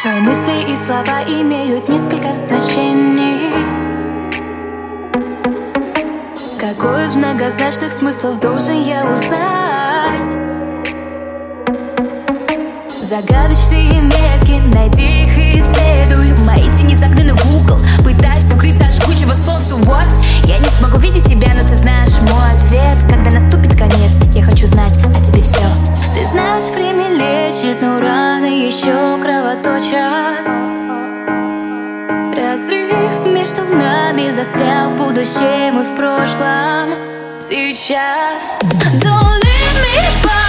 Твои мысли и слова имеют несколько значений. Какой из многозначных смыслов должен я узнать? Загадочные метки, найди их и исследуй. Мои тени загнаны в угол, пытаюсь укрыться от жгучего солнца. Вот, я не смогу видеть тебя, но ты знаешь мой ответ. Когда наступит конец, я хочу знать о тебе все. Ты знаешь, время лечит, но раны еще кровоточат. Разрыв между нами застрял в будущем и в прошлом. Сейчас Don't leave me by